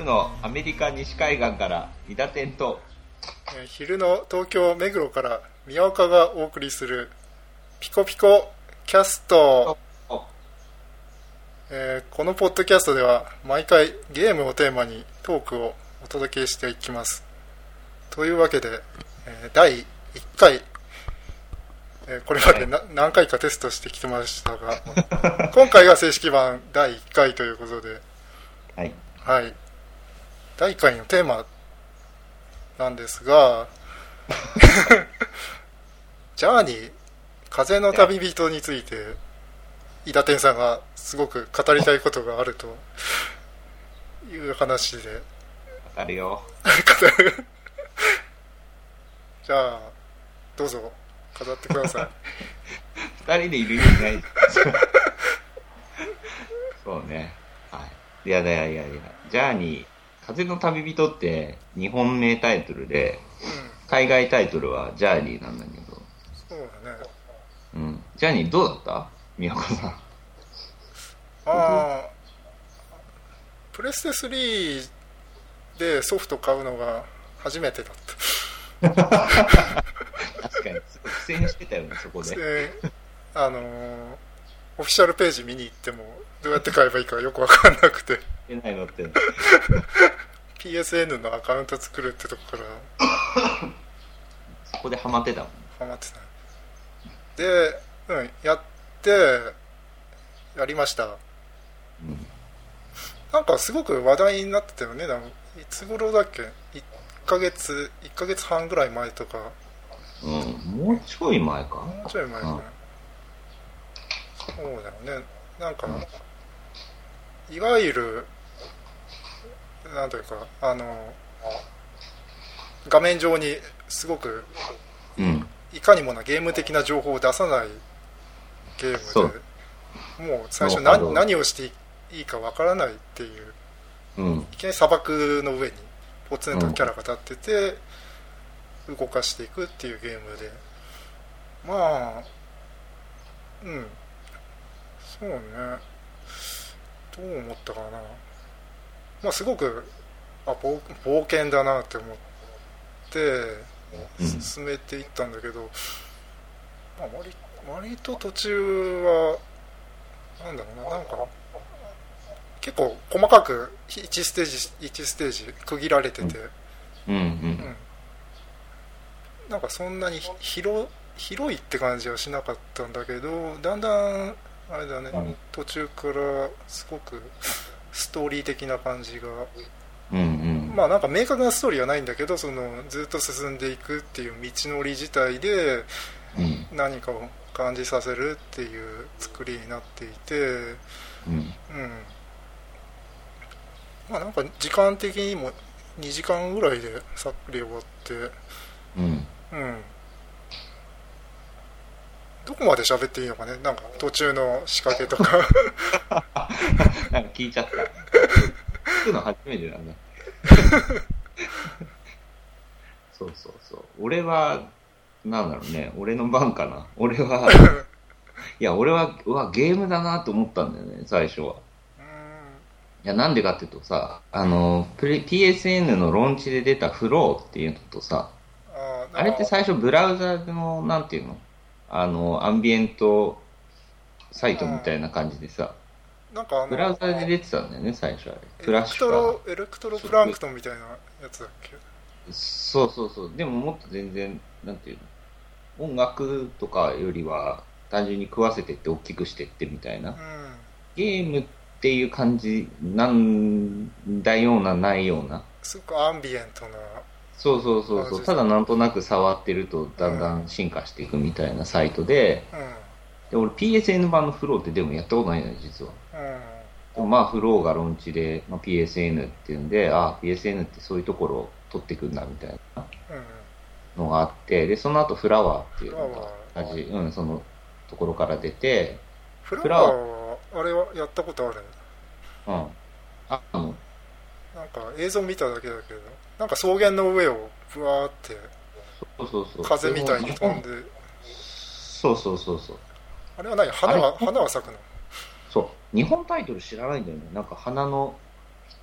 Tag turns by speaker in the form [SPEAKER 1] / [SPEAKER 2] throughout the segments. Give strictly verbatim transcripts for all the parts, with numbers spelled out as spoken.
[SPEAKER 1] のアメリカ西海岸から伊田天と
[SPEAKER 2] 昼の東京目黒から宮岡がお送りするピコピコキャスト、えー、このポッドキャストでは毎回ゲームをテーマにトークをお届けしていきます。というわけで、えー、だいいっかい、えー、これまでな、はい、何回かテストしてきてましたが今回が正式版だいいっかいということで、
[SPEAKER 1] はい、
[SPEAKER 2] はい、だいいっかいのテーマなんですがジャーニー風の旅人について伊田天さんがすごく語りたいことがあるという話で
[SPEAKER 1] 語るよ
[SPEAKER 2] 語るじゃあどうぞ語ってください
[SPEAKER 1] ふたりでいる意味ないそうね、はい、いやいやいやいやジャーニー風の旅人って日本名タイトルで、うん、海外タイトルはジャーニーなんだけど、
[SPEAKER 2] そうだね、
[SPEAKER 1] うん、ジャーニーどうだった宮子さん。
[SPEAKER 2] ああプレステスリーでソフト買うのが初めてだった
[SPEAKER 1] 確かに苦戦してたよねそこで、
[SPEAKER 2] であのー、オフィシャルページ見に行ってもどうやって買えばいいかよく分かんなくて
[SPEAKER 1] 出ないのって
[SPEAKER 2] ピーエスエヌ のアカウント作るってとこから
[SPEAKER 1] そこでハマってたもん。
[SPEAKER 2] ハマってたで、うん、やってやりました、うん、なんかすごく話題になってたよね。なんかいつ頃だっけ、いっかげついっかげつはんぐらい前とか、
[SPEAKER 1] うん、もうちょい前か
[SPEAKER 2] もうちょい前かな、うん、そうだよね。なんか、うん、いわゆるなんというかあの画面上にすごく、
[SPEAKER 1] うん、
[SPEAKER 2] いかにもなゲーム的な情報を出さないゲームで、もう最初 何, 何をしていいかわからないっていう、
[SPEAKER 1] うん、
[SPEAKER 2] いきなり砂漠の上にポツンとキャラが立ってて、うん、動かしていくっていうゲームで、まあうんそうね、どう思ったかな。まあすごくあ 冒, 冒険だなって思って進めていったんだけど、まあ、割, 割と途中はなんだろうな、なんか結構細かくいちステージいちステージ区切られてて、
[SPEAKER 1] うんうんうん
[SPEAKER 2] うん、なんかそんなに広広いって感じはしなかったんだけど、だんだんあれだね、うん、途中からすごくストーリー的な感じが、
[SPEAKER 1] うんうん、
[SPEAKER 2] まあなんか明確なストーリーはないんだけど、そのずっと進んでいくっていう道のり自体で何かを感じさせるっていう作りになっていて、うん、うん、まあなんか時間的にもにじかんぐらいでさっくり終わって、
[SPEAKER 1] うん、うん、
[SPEAKER 2] どこまで喋っていいのかね、なんか途中の仕掛けとか
[SPEAKER 1] なんか聞いちゃった。聞くの初めてだねそうそうそう。俺はなんだろうね、俺の番かな。俺はいや俺はうわゲームだなと思ったんだよね最初は。いやなんでかっていうとさ、あの ピーエスエヌ のローンチで出たフローっていうのとさ、あ, あれって最初ブラウザのなんていうの、あのアンビエントサイトみたいな感じでさ、
[SPEAKER 2] なんかあの
[SPEAKER 1] ブラウザで出てたんだよね最初あれ。
[SPEAKER 2] フラッシュかエレクトロプランクトンみたいなやつだっけ。
[SPEAKER 1] そうそうそう。でももっと全然なんていうの、音楽とかよりは単純に食わせてって大きくしてってみたいな、うん、ゲームっていう感じなんだようなないような、
[SPEAKER 2] すごくアンビエントな、
[SPEAKER 1] そうそうそうそう、ただなんとなく触ってるとだんだん進化していくみたいなサイトで、うん、で俺 ピーエスエヌ 版のフローってでもやったことないのよ実は、うん、でもまあフローがローンチで、まあ、ピーエスエヌ っていうんで、ああ ピーエスエヌ ってそういうところを取ってくんだみたいなのがあって、でその後フラワーっていうのが同じ、うん、そのところから出て、
[SPEAKER 2] フラワーはあれはやったことあるんだ。
[SPEAKER 1] うん。あ、うん。
[SPEAKER 2] なんか映像見ただけだけど、なんか草原の上をブワーって
[SPEAKER 1] そうそうそう
[SPEAKER 2] 風みたいに飛んで、
[SPEAKER 1] そうそうそうそう。
[SPEAKER 2] あれは何、花は花は咲くの？
[SPEAKER 1] そう。日本タイトル知らないんだよね。なんか花の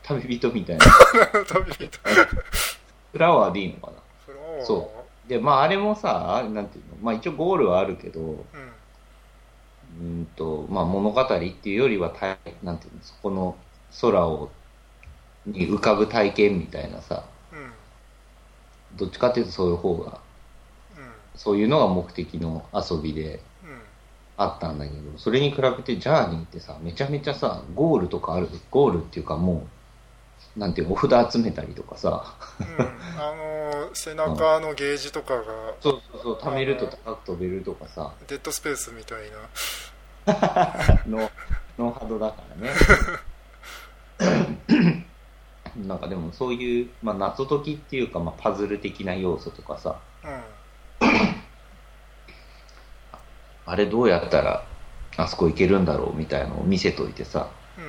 [SPEAKER 1] 旅人みたいな。
[SPEAKER 2] 旅人。
[SPEAKER 1] フラワーでいいのかな。
[SPEAKER 2] フラワー。
[SPEAKER 1] そう。で、まああれもさ、なんていうの、まあ一応ゴールはあるけど、うん、うんと、まあ物語っていうよりは、なんていうの、そこの空を、に浮かぶ体験みたいなさ、うん、どっちかっていうとそういう方が、うん、そういうのが目的の遊びで、あったんだけど、それに比べてジャーニーってさ、めちゃめちゃさ、ゴールとかある、ゴールっていうかもう、なんていうお札集めたりとかさ、
[SPEAKER 2] うん、あのー、背中のゲージとかが、うん、
[SPEAKER 1] そうそうそう、貯めると高く飛べるとかさ、
[SPEAKER 2] デッドスペースみたい
[SPEAKER 1] なノノーハドだからね。なんかでもそういう、まあ、謎解きっていうか、まあ、パズル的な要素とかさ、うん、あれどうやったらあそこ行けるんだろうみたいなのを見せといてさ、うん、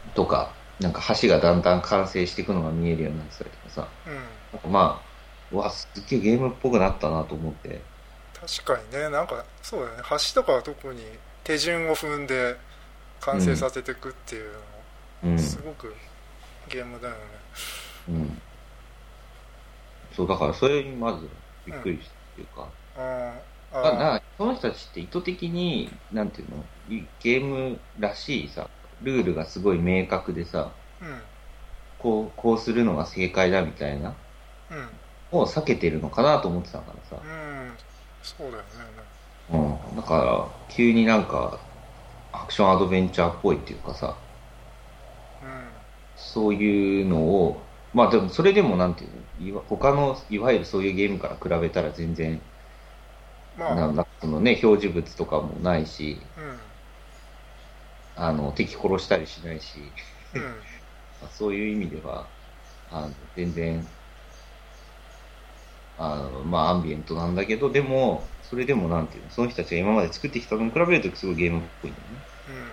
[SPEAKER 1] とか、なんか橋がだんだん完成していくのが見えるようになってたりとかさ、うん、なんかまあ、うわ、すっげえゲームっぽくなったなと思って。
[SPEAKER 2] 確かにね、なんかそうだよね、橋とかは特に手順を踏んで完成させていくっていうの、うん、すごくゲームだよね。うん。
[SPEAKER 1] そう、だからそれにまずびっくりしたっていうか、うんあなその人たちって意図的になんていうのゲームらしいさルールがすごい明確でさ、うん、こうこうするのが正解だみたいな、うん、を避けてるのかなと思ってたからさ、うん、
[SPEAKER 2] そうだよね、
[SPEAKER 1] うん、だから急になんかアクションアドベンチャーっぽいっていうかさ、うん、そういうのをまあでもそれでもなんていうの他のいわゆるそういうゲームから比べたら全然まあ、なんだそのね表示物とかもないし、うん、あの敵殺したりしないし、うん、そういう意味ではあの全然あのまあアンビエントなんだけどでもそれでもなんていうのその人たちが今まで作ってきたのに比べるとすごいゲームっぽいんだよね。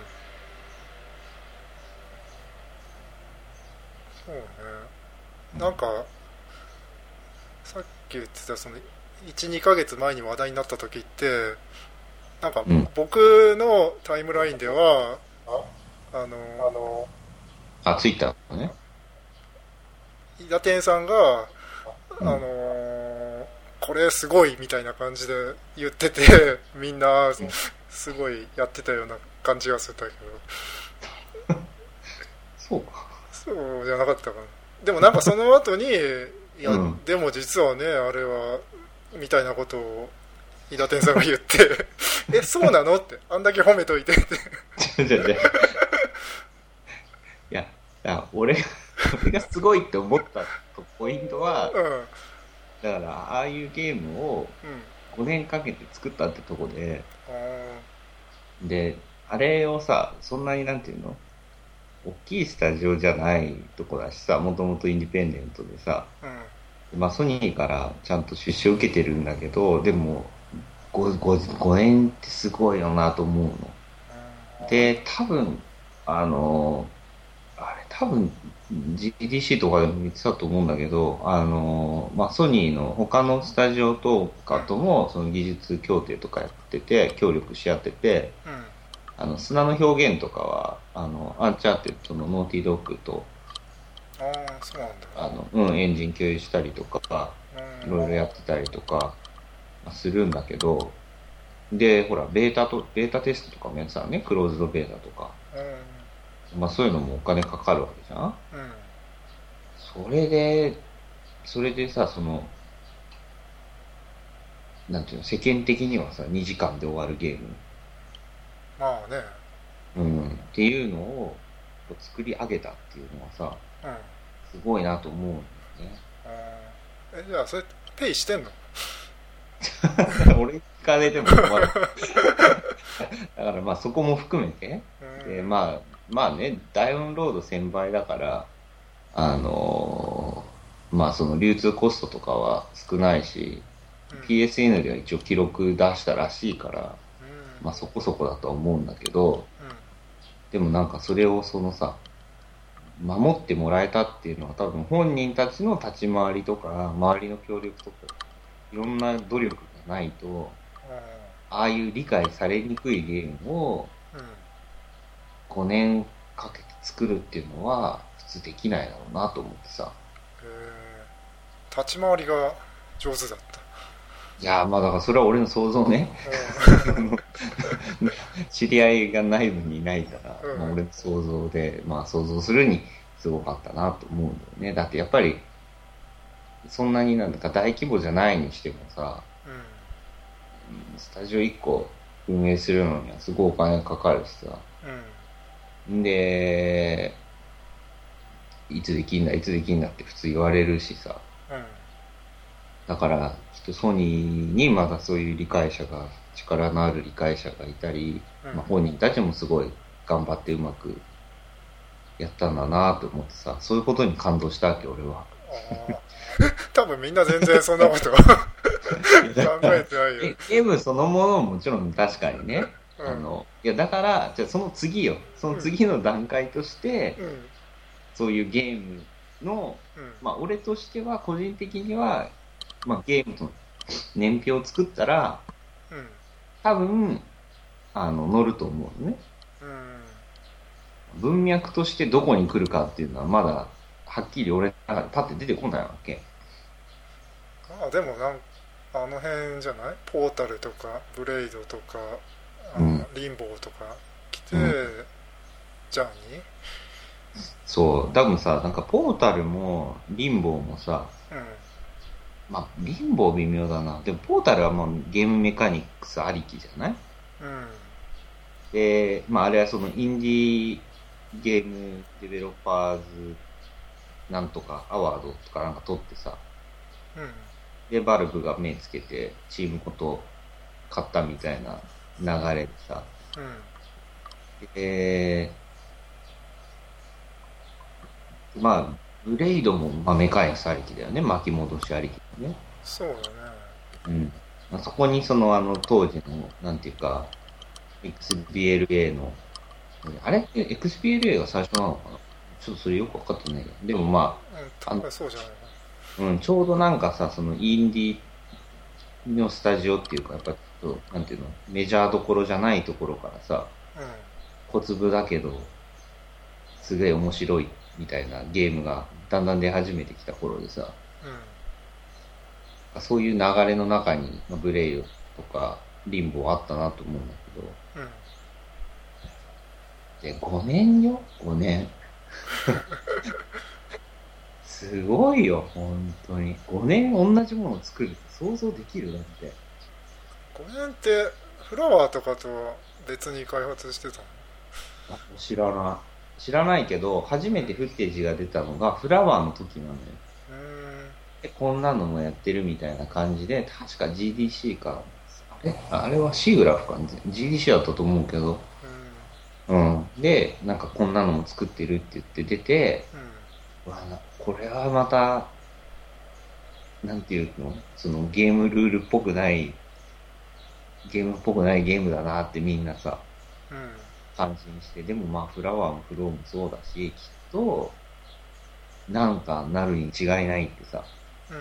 [SPEAKER 2] うん、そうね。なんかさっき言ってたそのいち、にかげつまえに話題になった時ってなんか僕のタイムラインでは、うん、あの
[SPEAKER 1] あツイッターね
[SPEAKER 2] 伊田店さんが、うん、あのこれすごいみたいな感じで言っててみんなすごいやってたような感じがするんだけど
[SPEAKER 1] そうか
[SPEAKER 2] そうじゃなかったかな。でもなんかその後にいや、うん、でも実はねあれはみたいなことを伊田天さんが言ってえそうなのってあんだけ褒めといてって
[SPEAKER 1] いやいや俺が俺がすごいって思ったポイントは、うん、だからああいうゲームをごねんかけて作ったってとこで、うん、であれをさそんなになんていうの大きいスタジオじゃないとこだしさもともとインディペンデントでさ、うんまあ、ソニーからちゃんと出資を受けてるんだけどでも 5, 5, 5年ってすごいよなと思うので多分あのあれ多分 ジーディーシー とかでも言ってたと思うんだけどあの、まあ、ソニーの他のスタジオとかともその技術協定とかやってて協力し合ってて、うん、あの砂の表現とかはあのアンチャーテッドのノーティードッグと
[SPEAKER 2] あそうなんだ
[SPEAKER 1] あの、うん、エンジン共有したりとかいろいろやってたりとかするんだけどでほらベータとベータテストとかもやってたのねクローズドベータとか、まあ、そういうのもお金かかるわけじゃん、うん、それでそれでさそのなんていうの世間的にはさにじかんで終わるゲーム
[SPEAKER 2] まあね
[SPEAKER 1] うんっていうのを作り上げたっていうのはさ、うんすごいなと思うんだよね。
[SPEAKER 2] えじゃあそれペイしてんの
[SPEAKER 1] 俺聞かれても困るだからまあそこも含めてでまあまあねダウンロードせんばいだからあのー、まあその流通コストとかは少ないし、うん、ピーエスエヌ では一応記録出したらしいから、うん、まあそこそこだとは思うんだけど、うん、でもなんかそれをそのさ守ってもらえたっていうのは多分本人たちの立ち回りとか周りの協力とかいろんな努力がないと、うん、ああいう理解されにくいゲームをごねんかけて作るっていうのは普通できないだろうなと思ってさ。
[SPEAKER 2] えー、立ち回りが上手だった。
[SPEAKER 1] いやー、まあだからそれは俺の想像ね。知り合いが内部にいないから、うん、まあ、俺の想像で、まあ想像するにすごかったなと思うんだよね。だってやっぱり、そんなになんだか大規模じゃないにしてもさ、うん、スタジオいっこ運営するのにはすごいお金かかるしさ、うん、で、いつできんだいつできんだって普通言われるしさ、うん、だからきっとソニーにまだそういう理解者が力のある理解者がいたり、うん、まあ、本人たちもすごい頑張ってうまくやったんだなと思ってさ、そういうことに感動したわけ俺は。
[SPEAKER 2] 多分みんな全然そんなこと考えてないよ。
[SPEAKER 1] ゲームそのものももちろん確かにね、うん、あのいやだからじゃあその次よその次の段階として、うん、そういうゲームの、うん、まあ俺としては個人的には、まあ、ゲームの年表を作ったら、うん、多分あの乗ると思うのね、うん、文脈としてどこに来るかっていうのはまだはっきり俺の中でパッて出てこないわけ。
[SPEAKER 2] ああでもなんあの辺じゃない？ポータルとかブレイドとかあの、うん、リンボーとか来て、うん、ジャーニー
[SPEAKER 1] そう多分さなんかポータルもリンボーもさ、うん、まあリンボー微妙だな。でもポータルはもうゲームメカニクスありきじゃない？うん、でまああれはそのインディーゲームデベロッパーズなんとかアワードとかなんか取ってさ、うん、でバルブが目つけてチームごと買ったみたいな流れでさ、うん、でまあブレイドも、まあ、メカニクスありきだよね、巻き戻しありきだよね。
[SPEAKER 2] そうだね。
[SPEAKER 1] うん。まあ、そこにそのあの当時のなんていうか エックスビーエルエー のあれ エックスビーエルエー が最初なのかな。ちょっとそれよく分かってないけど、でもまあ、
[SPEAKER 2] うん、多分そうじゃない
[SPEAKER 1] かな。うん、ちょうどなんかさ、そのインディーのスタジオっていうか、やっぱちょっと、なんていうの、メジャーどころじゃないところからさ、うん、小粒だけど、すげえ面白いみたいなゲームがだんだん出始めてきた頃でさ、うん、そういう流れの中に、まあ、ブレイドとかリンボーあったなと思うんだけど、うん、で、ごねんよ、ごねん。すごいよ、本当に。ごねん同じものを作るって想像できる？だって。
[SPEAKER 2] ごねんってフラワーとかとは別に開発してたの？
[SPEAKER 1] あ、知らない。知らないけど、初めてフッテージが出たのがフラワーの時なのよ。うーん。で、こんなのもやってるみたいな感じで、確か ジーディーシー か。あれあれはシーグラフか、ジーディーシー だったと思うけど。うん。うん。で、なんかこんなのも作ってるって言って出て、うん、わこれはまた、なんていうの、そのゲームルールっぽくない、ゲームっぽくないゲームだなってみんなさ、うん、感心して、でもまあフラワーもフローもそうだし、きっと、なんかなるに違いないってさ、うん、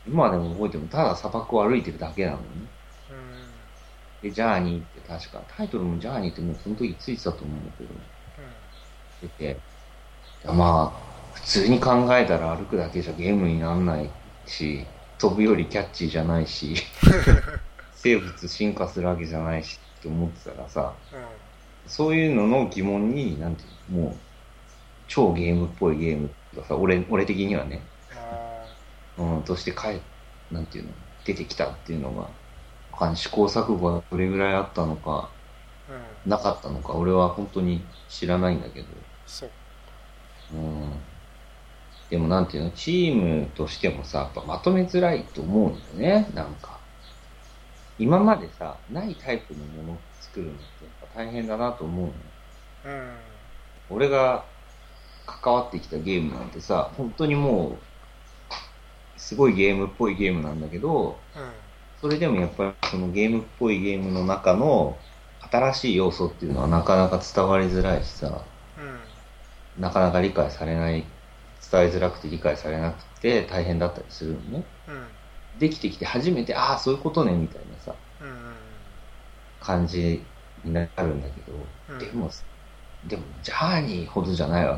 [SPEAKER 1] 今でも覚えてもただ砂漠を歩いてるだけなのね。うん、で、ジャーニーって確か、タイトルもジャーニーってもうその時ついてたと思うんだけど、うん、出て、まあ、普通に考えたら歩くだけじゃゲームにならないし、飛ぶよりキャッチーじゃないし、生物進化するわけじゃないしって思ってたらさ、うん、そういうのの疑問に、なんていうの、もう、超ゲームっぽいゲームがさ、俺、俺的にはね、うん、として帰、なんていうの、出てきたっていうのが、他に試行錯誤がどれぐらいあったのか、うん、なかったのか、俺は本当に知らないんだけど。
[SPEAKER 2] そう。
[SPEAKER 1] うん。でもなんていうの、チームとしてもさ、やっぱまとめづらいと思うんだよね、なんか。今までさ、ないタイプのものを作るのってやっぱ大変だなと思うの。うん。俺が関わってきたゲームなんてさ、本当にもう、すごいゲームっぽいゲームなんだけど、うん、それでもやっぱりそのゲームっぽいゲームの中の新しい要素っていうのはなかなか伝わりづらいしさ、うん、なかなか理解されない、伝えづらくて理解されなくて大変だったりするのね。うん、できてきて初めて、ああ、そういうことね、みたいなさ、うんうん、感じになるんだけど、うん、でも、でも、ジャーニーほどじゃないわけ。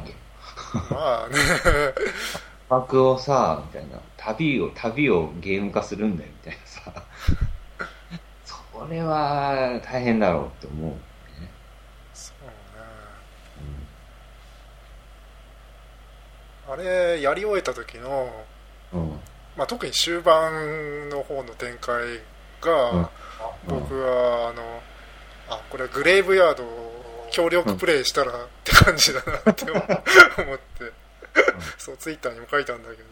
[SPEAKER 2] まあね
[SPEAKER 1] パークをさ、みたいな、旅を、旅をゲーム化するんだよ、みたいなさ。それは大変だろうって思う、ね。
[SPEAKER 2] そうね。うん、あれ、やり終えた時の、
[SPEAKER 1] うん、
[SPEAKER 2] まあ、特に終盤の方の展開が、うん、僕は、あの、あ、これはグレイブヤードを協力プレイしたらって感じだなって思って、そう、ツイッターにも書いたんだけ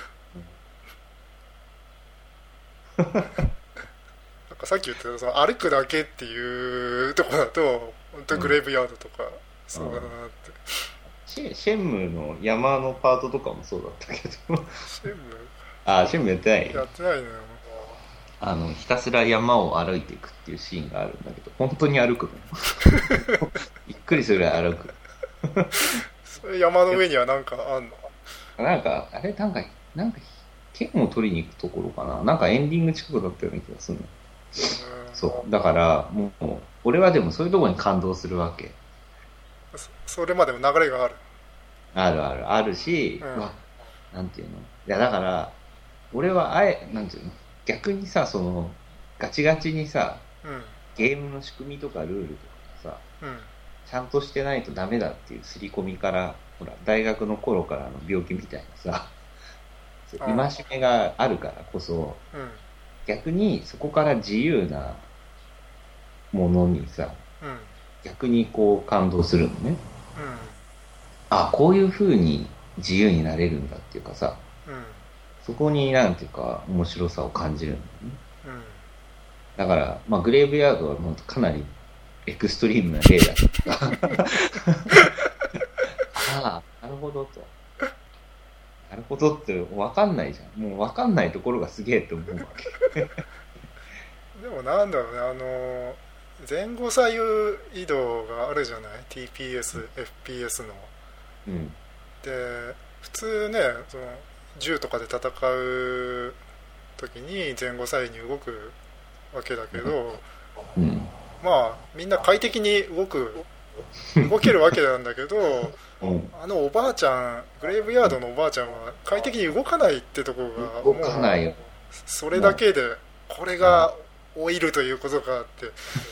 [SPEAKER 2] ど、なんかさっき言ってたその歩くだけっていうとこだと本当にグレイブヤードとか、うん、そうだなって、
[SPEAKER 1] シェ、シェンムの山のパートとかもそうだったけどシェンムあ、シェンムやってない
[SPEAKER 2] やってないのよ。
[SPEAKER 1] あのひたすら山を歩いていくっていうシーンがあるんだけど本当に歩くのびっくりするぐらい歩く
[SPEAKER 2] それ山の上には何かあんの？
[SPEAKER 1] なんかあれなんかなんか剣を取りに行くところかな、なんかエンディング近くだったような気がするの。そうだからもう俺はでもそういうところに感動するわけ。
[SPEAKER 2] そ, それまでの流れがある
[SPEAKER 1] あるあるあるし、うん、わなんていうの、いやだから俺はあえなんていうの逆にさ、そのガチガチにさ、うん、ゲームの仕組みとかルールとかさ、うん、ちゃんとしてないとダメだっていう刷り込みから、ほら大学の頃からの病気みたいなさ戒めがあるからこそ、うん、逆にそこから自由なものにさ、うん、逆にこう感動するのね、うん、あ、こういう風に自由になれるんだっていうかさ、うん、そこになんていうか面白さを感じるんだよね、うん、だから、まあ、グレイブヤードはもうかなりエクストリームな例だったああ、なるほどとなるほどって分かんないじゃん。もう分かんないところがすげえって思うわけ
[SPEAKER 2] でもなんだろうね、あの前後左右移動があるじゃない ティーピーエス、うん、エフピーエス の、うん、で普通ねその銃とかで戦う時に前後左右に動くわけだけど、うん、まあみんな快適に動く動けるわけなんだけど、うん、あのおばあちゃんグレイブヤードのおばあちゃんは快適に動かないってとこが
[SPEAKER 1] 動かないよ。
[SPEAKER 2] それだけでこれが老いるということかって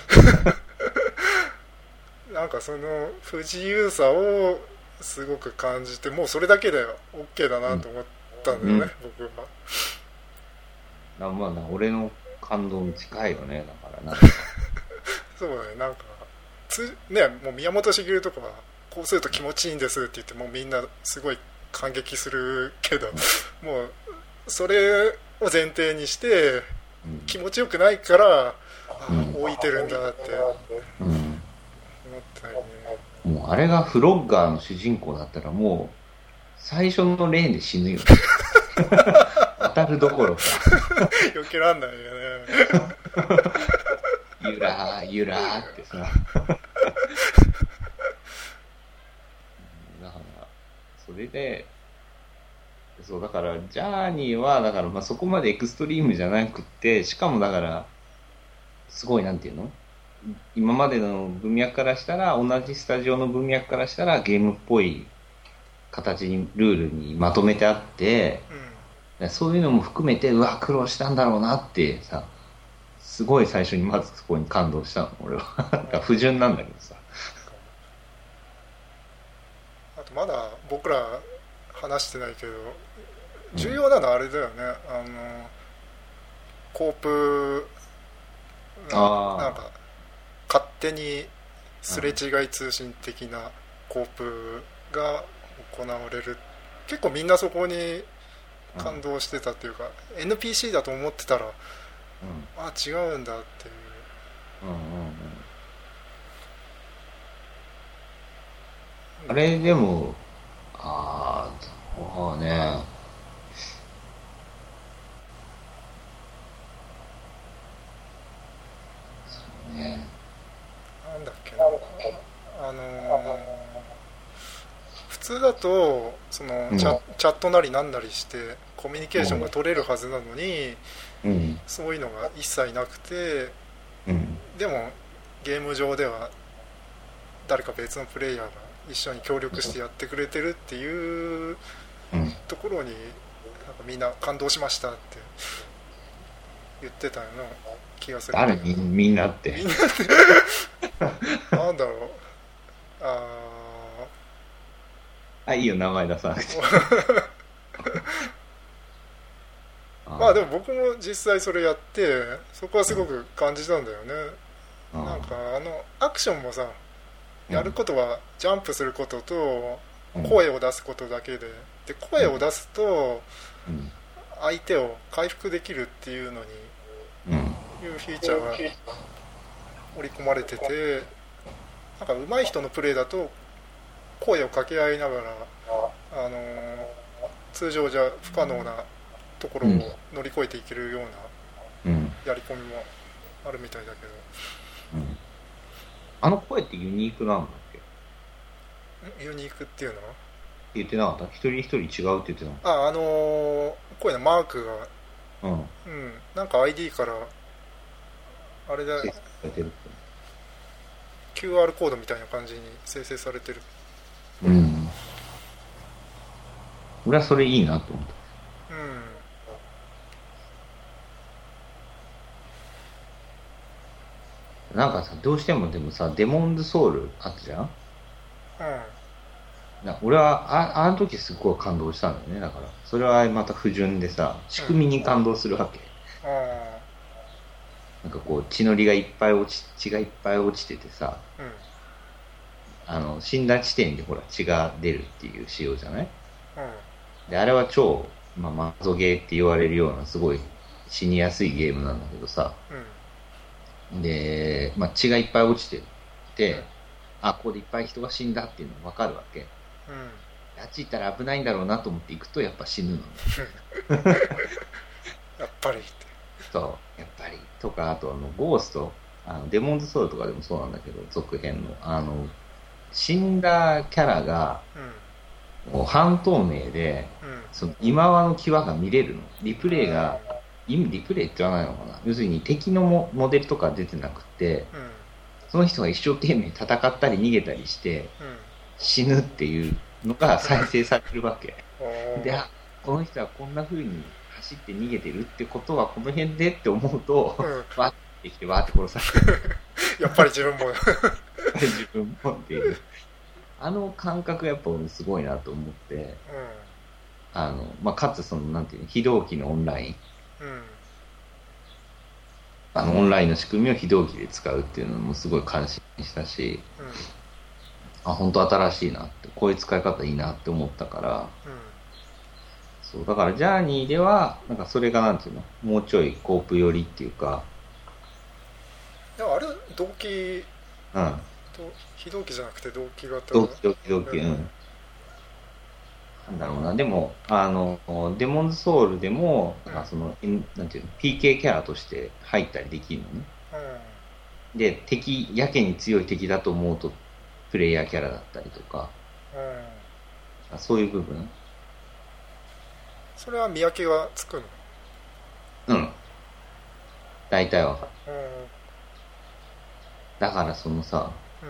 [SPEAKER 2] なんかその不自由さをすごく感じて、もうそれだけで OK だなと思ったんだよね、うん、僕は。
[SPEAKER 1] なまあな俺の感動に近いよね、だからな
[SPEAKER 2] そうだね、なんかつね、もう宮本茂とかはこうすると気持ちいいんですって言ってもうみんなすごい感激するけど、うん、もうそれを前提にして気持ちよくないから、うん、置いてるんだって思ったよね、
[SPEAKER 1] うん、もうあれがフロッガーの主人公だったらもう最初のレーンで死ぬよ当たるどころか
[SPEAKER 2] 避けらんないよね
[SPEAKER 1] ゆらーゆらーってさだからそれでそうだからジャーニーはだからまあそこまでエクストリームじゃなくて、しかもだからすごいなんていうの、今までの文脈からしたら同じスタジオの文脈からしたらゲームっぽい形にルールにまとめてあって、うん、そういうのも含めてうわ苦労したんだろうなってさ、すごい最初にまずそこに感動したの俺は不純なんだけどさ。
[SPEAKER 2] あとまだ僕ら話してないけど重要なのはあれだよね、うん、あのコープ な, なんか勝手にすれ違い通信的なコープが行われる、結構みんなそこに感動してたっていうか、うん、エヌピーシー だと思ってたら、うん、あ違うんだっていう、うんうん
[SPEAKER 1] うん、あれでもああねそうね、
[SPEAKER 2] なんだっけな、あのー、普通だとそのチ ャ,、うん、チャットなりなんなりしてコミュニケーションが取れるはずなのに、うん、そういうのが一切なくて、うん、でもゲーム上では誰か別のプレイヤーが一緒に協力してやってくれてるっていうところになんかみんな感動しましたって言ってたような気がする。
[SPEAKER 1] 誰みみんなって
[SPEAKER 2] みんなってなんだろう、あ
[SPEAKER 1] あいいよ名前出さなくて
[SPEAKER 2] まあでも僕も実際それやってそこはすごく感じたんだよね、うん、なんかあのアクションもさやることはジャンプすることと声を出すことだけで、で声を出すと相手を回復できるっていうのにいうフィーチャーが織り込まれてて、なんか上手い人のプレイだと声を掛け合いながら、あのー、通常じゃ不可能なところを乗り越えていけるようなやり込みもあるみたいだけど、
[SPEAKER 1] うん、あの声ってユニークなんだっ
[SPEAKER 2] け？ユニークっていうのは
[SPEAKER 1] 言ってなかった？一人一人違うって言ってなかった？
[SPEAKER 2] あ、あのー、声のマークが、うん、うん、なんか アイディー からあれだ、キューアール コードみたいな感じに生成されてる。
[SPEAKER 1] うん。俺はそれいいなと思った。うん。なんかさ、どうしてもでもさ、デモンズソウルあったじゃん？うん。な俺はあ、あの時すごい感動したんだよね。だから、それはまた不純でさ、仕組みに感動するわけ。うん。なんかこう、血のりがいっぱい落ち、血がいっぱい落ちててさ、うん。あの、死んだ地点でほら、血が出るっていう仕様じゃない？うん。で、あれは超、まあ、マゾゲーって言われるような、すごい死にやすいゲームなんだけどさ、うん。で、まあ、血がいっぱい落ちてて、うん、あ、ここでいっぱい人が死んだっていうのがわかるわけ。うん。あっち行ったら危ないんだろうなと思って行くと、やっぱ死ぬのね。
[SPEAKER 2] やっぱりって。
[SPEAKER 1] そう、やっぱり。とか、あとあの、ゴースト、あのデモンズソウルとかでもそうなんだけど、続編の。あの、死んだキャラが、うん、もう半透明で、うん、その今輪の際が見れるの。リプレイが、うん、リプレイって言わないのかな。要するに敵のモモデルとか出てなくて、うん、その人が一生懸命戦ったり逃げたりして、うん、死ぬっていうのが再生されるわけ。で、あ、この人はこんな風に走って逃げてるってことはこの辺でって思うと、うん、わーってきてわーって殺される。
[SPEAKER 2] やっぱり自分も
[SPEAKER 1] 自分もっていう。あの感覚やっぱ俺すごいなと思って、うん、あの、まあ、かつその、なんていうの、非同期のオンライン。うん、あの、オンラインの仕組みを非同期で使うっていうのもすごい感心したし、うん、あ、本当新しいなって、こういう使い方いいなって思ったから、うん、そう、だからジャーニーでは、なんかそれがなんていうの、もうちょいコープ寄りっていうか、
[SPEAKER 2] いや、あれ、同期、うん。非同期じゃなくて同期型。
[SPEAKER 1] 同期、同期、同期、うん。なんだろうな、でも、あの、デモンズソウルでも、うん、その、なんていうの、ピーケー キャラとして入ったりできるのね。うん、で、敵、やけに強い敵だと思うと、プレイヤーキャラだったりとか、うん、そういう部分。
[SPEAKER 2] それは見分けがつくの？
[SPEAKER 1] うん。大体わかる。うん、だからそのさ、うん、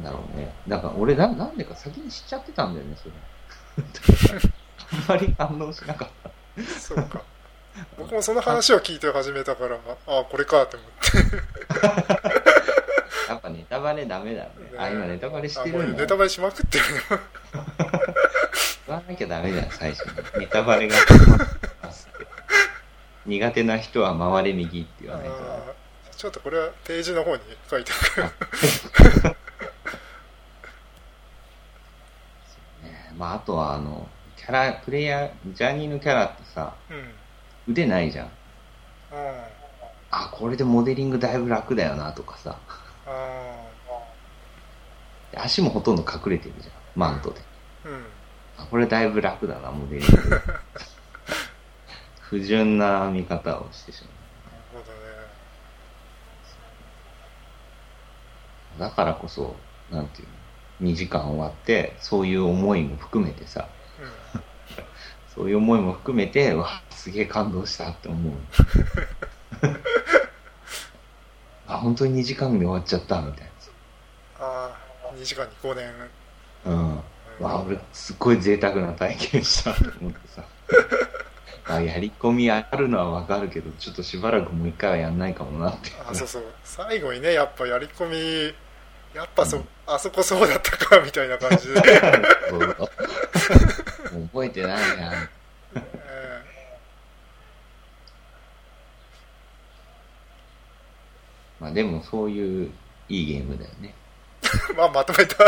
[SPEAKER 1] なんだろうね。だから俺な、なんでか先に知っちゃってたんだよね、それ。あんまり反応しなかった。
[SPEAKER 2] そうか。僕もその話を聞いて始めたから、ああ、これかって思って。
[SPEAKER 1] やっぱネタバレダメだね。ね、あ、今ネタバレしてるんだ。
[SPEAKER 2] ネタバレしまくってるよ。
[SPEAKER 1] 言わなきゃダメだよ、最初に。ネタバレが始まってますって。苦手な人は回れ右って言わないと。
[SPEAKER 2] ちょっとこれはページの方に書いてある。
[SPEAKER 1] ね、まああとはあのキャラプレイヤージャーニーのキャラってさ、うん、腕ないじゃん。うん、あ、これでモデリングだいぶ楽だよなとかさ。あ、足もほとんど隠れてるじゃん、マントで。うん、あ、これだいぶ楽だなモデリング。不純な見方をしてしまう。なるほどね。だからこそ、なんていうの、にじかん終わって、そういう思いも含めてさ、うん、そういう思いも含めて、うわ、すげえ感動したって思う。あ、本当ににじかんで終わっちゃったみたいな。
[SPEAKER 2] ああ。 にじかんにごねん。
[SPEAKER 1] うん、わあ俺すっごい贅沢な体験したと思ってさあやり込みあるのはわかるけどちょっとしばらくもう一回はやんないかもなって。
[SPEAKER 2] あ、そうそう、最後にねやっぱやり込みやっぱそ、うん、あそこそうだったかみたいな感じで
[SPEAKER 1] そうもう覚えてないな、えー、まあでもそういういいゲームだよね
[SPEAKER 2] まあまとめた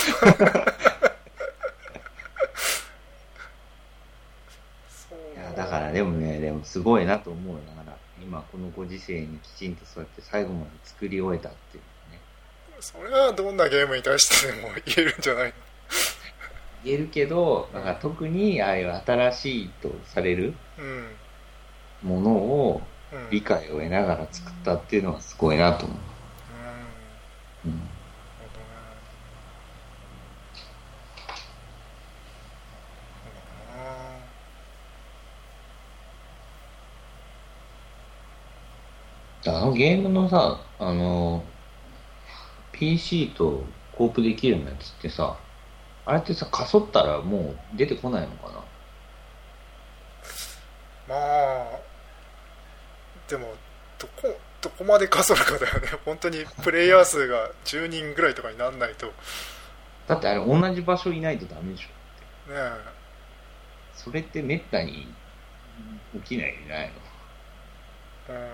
[SPEAKER 1] いやだからでもねでもすごいなと思うながら今このご時世にきちんとそうやって最後まで作り終えたっていうね。
[SPEAKER 2] それはどんなゲームに対してでも言えるんじゃないの
[SPEAKER 1] 言えるけどだから特にああいう新しいとされるものを理解を得ながら作ったっていうのはすごいなと思う。うん、うんあのゲームのさ、あの ピーシー とコープできるのやつってさ、あれってさかそったらもう出てこないのかな。
[SPEAKER 2] まあでもどこどこまでかそるかだよね。本当にプレイヤー数がじゅうにんぐらいとかになんないと。
[SPEAKER 1] だってあれ同じ場所いないとダメでしょ。
[SPEAKER 2] ねえ。
[SPEAKER 1] それってめったに起きないんじゃないの。
[SPEAKER 2] うん。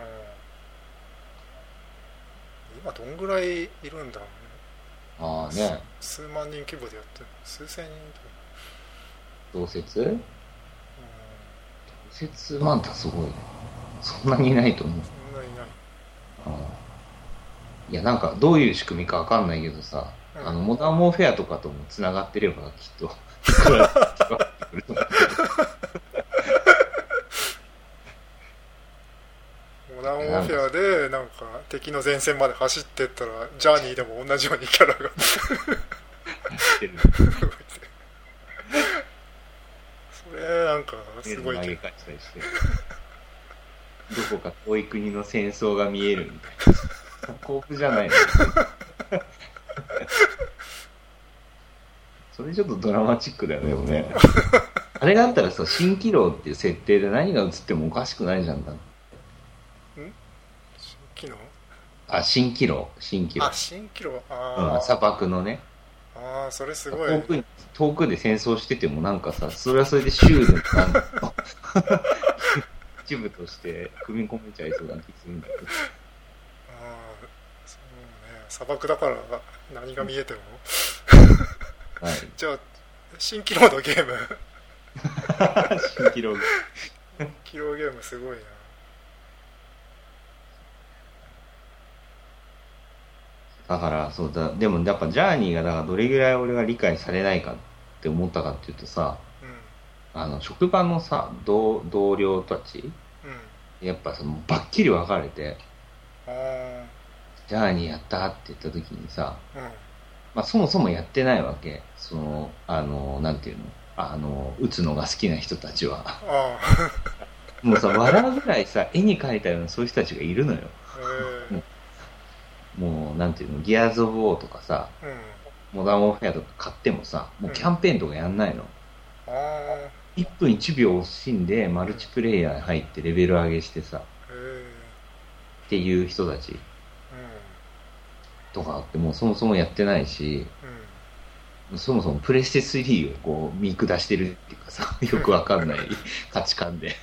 [SPEAKER 2] 今どんぐらいいるんだろ
[SPEAKER 1] うね。ああね。
[SPEAKER 2] 数万人規模でやってる。数千人
[SPEAKER 1] とか。同説？うん。同説万ってすごいね。そんなにいないと思う。
[SPEAKER 2] そんなにいない。
[SPEAKER 1] ああ。いやなんかどういう仕組みかわかんないけどさ、うん、あのモダンウォーフェアとかともつながってればきっと
[SPEAKER 2] モダンウォーフェアでなんか敵の前線まで走ってったらジャーニーでも同じようにキャラが走ってるそれなんかすごい投げ返したりして
[SPEAKER 1] どこか遠い国の戦争が見えるみたいなコープじゃないのそれちょっとドラマチックだよねでもねあれがあったらさ蜃気楼っていう設定で何が映ってもおかしくないじゃんだん
[SPEAKER 2] 蜃気楼
[SPEAKER 1] あ蜃気楼蜃気楼
[SPEAKER 2] あ蜃気楼あ、
[SPEAKER 1] うん、砂漠のね
[SPEAKER 2] ああそれすごい
[SPEAKER 1] 遠くに遠くで戦争しててもなんかさそれはそれでシュールな一部として組み込めちゃいそうな気するんだけど
[SPEAKER 2] ああそうね砂漠だから何が見えてもはい、じゃあ蜃気楼のゲーム
[SPEAKER 1] 蜃気楼
[SPEAKER 2] 蜃気楼ゲームすごいな。
[SPEAKER 1] だからそうだでもやっぱジャーニーがだからどれぐらい俺が理解されないかって思ったかっていうとさ、うん、あの職場のさ 同, 同僚たち、うん、やっぱそのバッキリ分かれてジャーニーやったって言った時にさ、うんまあ、そもそもやってないわけそのあのなんていうのあの打つのが好きな人たちはあもうさ笑うぐらいさ絵に描いたようなそういう人たちがいるのよもうもうなんていうのギアーズ・オブ・オーとかさ、うん、モダン・ウォーフェアとか買ってもさもうキャンペーンとかやんないの、うん、いっぷんいちびょう惜しんでマルチプレイヤーに入ってレベル上げしてさっていう人たちとかってもうそもそもやってないし、うん、そもそもプレステスリーをこう見下してるっていうかさよくわかんない価値観で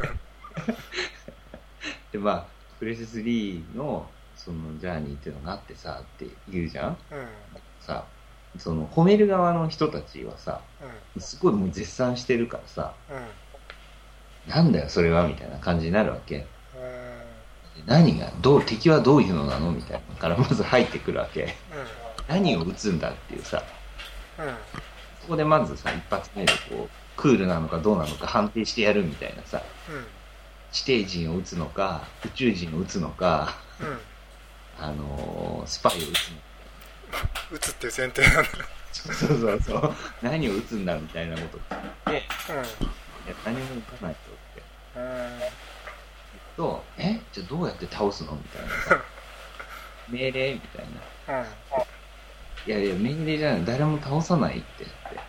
[SPEAKER 1] でまあプレステスリーのそのジャーニーっていうのがあってさって言うじゃん、うん、さその褒める側の人たちはさ、うん、すごいもう絶賛してるからさ、うん、なんだよそれはみたいな感じになるわけ、何がどう敵はどういうのなのみたいなからまず入ってくるわけ、うん、何を撃つんだっていうさ、うん、そこでまずさ一発目でこうクールなのかどうなのか判定してやるみたいなさ、うん、地底人を撃つのか宇宙人を撃つのか、うん、あのー、スパイを撃つのか
[SPEAKER 2] 撃つっていう前提なんだ
[SPEAKER 1] そうそうそう何を撃つんだみたいなこと言って、うん、いや何も撃たないとって、うんとえじゃあどうやって倒すのみたいなさ命令みたいな、うん、 いやいや命令じゃない、誰も倒さないってって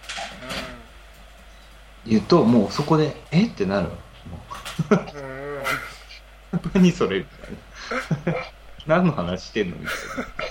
[SPEAKER 1] 言うと、もうそこでえってなるもう
[SPEAKER 2] うん
[SPEAKER 1] 何それみたいな何の話してんのみたいな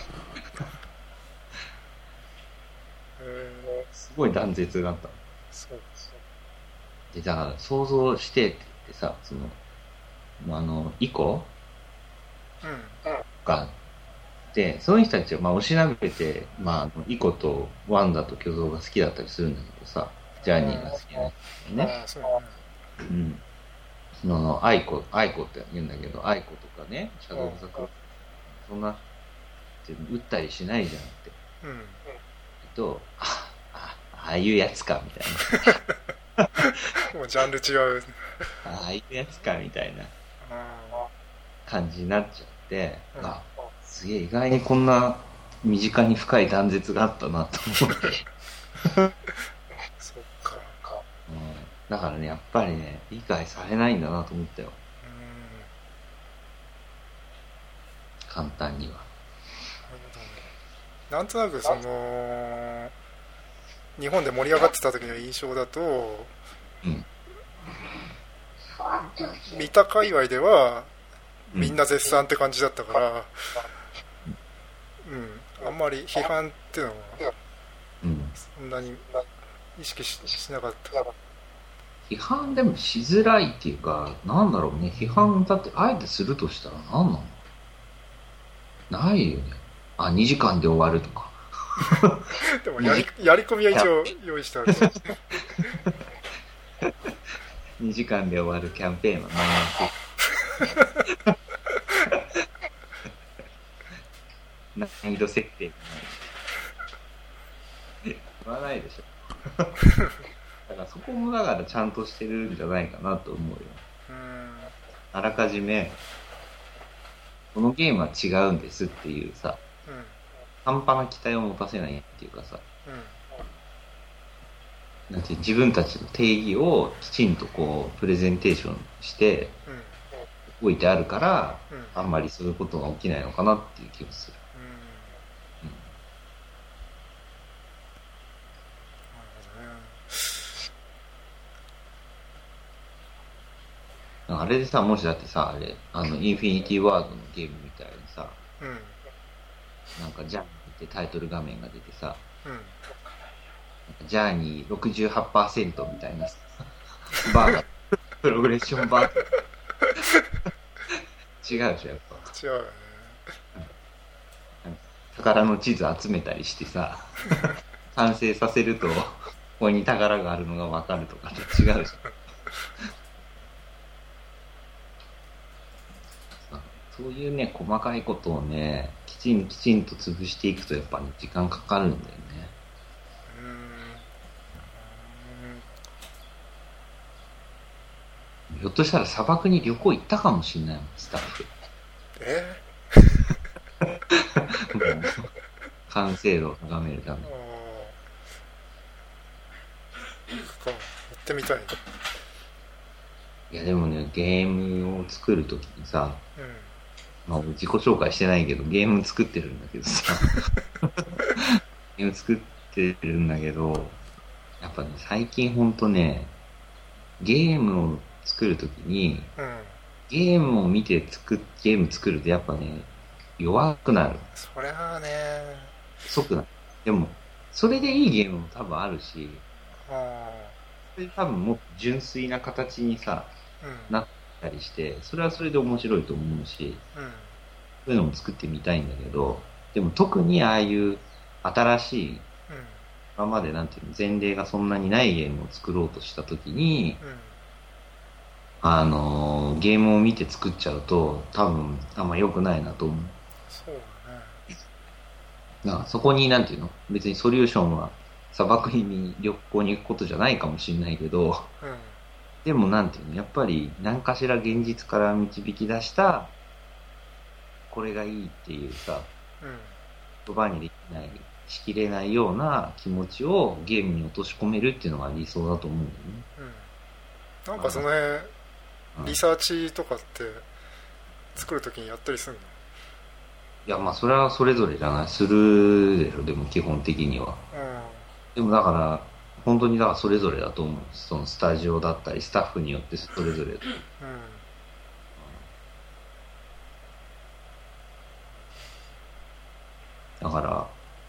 [SPEAKER 2] え
[SPEAKER 1] すごい断絶があった。
[SPEAKER 2] そう
[SPEAKER 1] でだから想像してって言ってさ、そのあのイコ
[SPEAKER 2] うん
[SPEAKER 1] がで、その人たちはまあおしなべて、まあ、あのイコとワンダと巨像が好きだったりするんだけどさ、ジャーニーが好きな人だよね。
[SPEAKER 2] ああそうね
[SPEAKER 1] うん。そのアイコ、アイコって言うんだけど、アイコとかね、シャドウザクそんなって打ったりしないじゃんって。
[SPEAKER 2] うん
[SPEAKER 1] えっと、あ、あ、ああいうやつかみたいな。
[SPEAKER 2] もうジャンル違う
[SPEAKER 1] ああいうやつかみたいな
[SPEAKER 2] あ
[SPEAKER 1] 感じになっちゃって、
[SPEAKER 2] うん
[SPEAKER 1] あ、すげえ意外にこんな身近に深い断絶があったなと思って。
[SPEAKER 2] そっか
[SPEAKER 1] うん、だからね、やっぱりね、理解されないんだなと思ったよ。
[SPEAKER 2] うん
[SPEAKER 1] 簡単には。
[SPEAKER 2] なるほどね。なんとなくその日本で盛り上がってた時の印象だと、
[SPEAKER 1] うん。
[SPEAKER 2] 見た界隈ではみんな絶賛って感じだったから、うん、あんまり批判っていうのは
[SPEAKER 1] うん。
[SPEAKER 2] そんなに意識 し, しなかった。
[SPEAKER 1] 批判でもしづらいっていうか、なんだろうね、批判だってあえてするとしたら何なの？ないよね。あ、にじかんで終わるとか。
[SPEAKER 2] でもやりやり込みは一応用意してある
[SPEAKER 1] にじかんで終わるキャンペーンは難易度設定がない。言わないでしょ。だからそこもだからちゃんとしてるんじゃないかなと思うよ。
[SPEAKER 2] うん、
[SPEAKER 1] あらかじめこのゲームは違うんですっていうさ、
[SPEAKER 2] うん、
[SPEAKER 1] 半端な期待を持たせないっていうかさ、
[SPEAKER 2] うん、
[SPEAKER 1] なんて自分たちの定義をきちんとこうプレゼンテーションして
[SPEAKER 2] うん、
[SPEAKER 1] 置いてあるから、
[SPEAKER 2] うん、
[SPEAKER 1] あんまりそういうことが起きないのかなっていう気がする。
[SPEAKER 2] うん、なるほどね。
[SPEAKER 1] あれでさ、もしだってさ、あれ、あの、インフィニティワードのゲームみたいにさ、
[SPEAKER 2] うん、
[SPEAKER 1] なんかジャーニーってタイトル画面が出てさ、
[SPEAKER 2] うん、
[SPEAKER 1] なんかジャーニー ろくじゅうはちパーセント みたいなバーが、プログレッションバー違うでしょ、やっぱ。
[SPEAKER 2] 違うよね。
[SPEAKER 1] 宝の地図集めたりしてさ、完成させると、ここに宝があるのがわかるとかって違うじゃん。そういうね、細かいことをね、きちんきちんと潰していくとやっぱね、時間かかるんだよね。
[SPEAKER 2] うーん、
[SPEAKER 1] ひょっとしたら砂漠に旅行行ったかもしれないもん、スタッフ。
[SPEAKER 2] え
[SPEAKER 1] もう完成度を高めるために。
[SPEAKER 2] ああ、かやってみたい。
[SPEAKER 1] いやでもね、ゲームを作るときにさ、
[SPEAKER 2] うん、
[SPEAKER 1] まあ、自己紹介してないけど、ゲーム作ってるんだけどさ、ゲーム作ってるんだけど、やっぱね、最近ほんとね、ゲームを作るときに、
[SPEAKER 2] うん、
[SPEAKER 1] ゲームを見て作っ、ゲーム作るとやっぱね、弱くなる。
[SPEAKER 2] そりゃあね。
[SPEAKER 1] 遅くなる。でも、それでいいゲームも多分あるし、
[SPEAKER 2] あ
[SPEAKER 1] それ多分もっと純粋な形にさ、
[SPEAKER 2] あ、うん、
[SPEAKER 1] なったりして、それはそれで面白いと思うし、
[SPEAKER 2] うん、
[SPEAKER 1] そういうのも作ってみたいんだけど、でも特にああいう新しい、
[SPEAKER 2] うん、
[SPEAKER 1] 今までなんていうの、前例がそんなにないゲームを作ろうとしたときに、
[SPEAKER 2] うん、
[SPEAKER 1] あのー、ゲームを見て作っちゃうと、多分あんま良くないなと思う。
[SPEAKER 2] そうだね。
[SPEAKER 1] だからそこになんていうの、別にソリューションは砂漠に旅行に行くことじゃないかもしれないけど、
[SPEAKER 2] うん、
[SPEAKER 1] でもなんていうの、やっぱり何かしら現実から導き出した、これがいいっていうさ、
[SPEAKER 2] うん、
[SPEAKER 1] 言葉にできない、しきれないような気持ちをゲームに落とし込めるっていうのが理想だと思うんだよね。
[SPEAKER 2] うん。なんかその辺、
[SPEAKER 1] うん、
[SPEAKER 2] リサーチとかって作るときにやったりするの？
[SPEAKER 1] いや、まあ、それはそれぞれじゃない。するでしょ、でも基本的には。でもだから、本当にだからそれぞれだと思う。そのスタジオだったり、スタッフによってそれぞれ。うん。だから、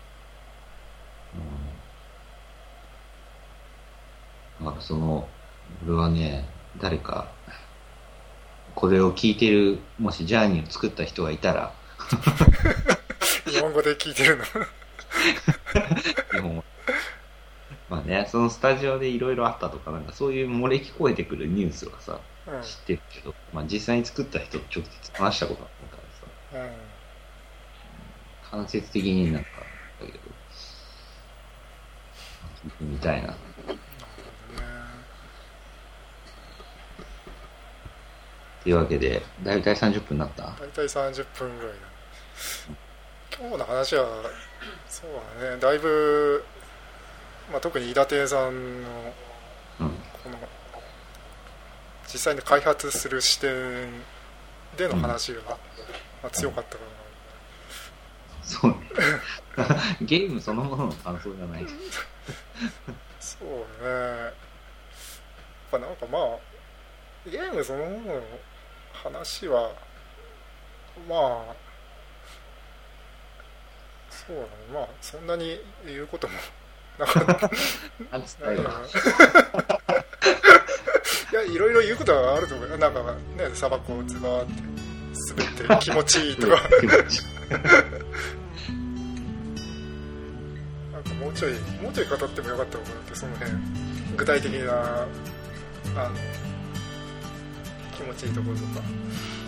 [SPEAKER 1] うん、だからその、俺はね、誰か、これを聞いてる、もしジャーニーを作った人がいたら、
[SPEAKER 2] 日本語で聞いてるの
[SPEAKER 1] 日本語。まあね、そのスタジオでいろいろあったとか、なんかそういう漏れ聞こえてくるニュースはさ、うん、知ってるけど、まあ実際に作った人と直接話したことあるからさ、うん、間接的になんか、だけど、聞いてみたいな。というわけで、だいたいさんじゅっぷんになった？
[SPEAKER 2] だいたいさんじゅっぷんぐらいだ。今日の話は、そうだね、だいぶ、まあ、特に伊達さんの、この、実際に開発する視点での話が、うん、まあ、強かったかな。
[SPEAKER 1] そうね。ゲームそのものの感想じゃない。
[SPEAKER 2] そうね。やっぱなんかまあ、ゲームそのものの話は、まあ、そうだね、まあ、そんなに言うこともなかった。
[SPEAKER 1] なんつったよ。
[SPEAKER 2] いや、いろいろ言うことはあると思うよ。なんかね、砂漠をズバーって滑って気持ちいいとか。なんかもうちょい、もうちょい語ってもよかったのかなって、その辺、具体的な、あの、気持ちいいところとか。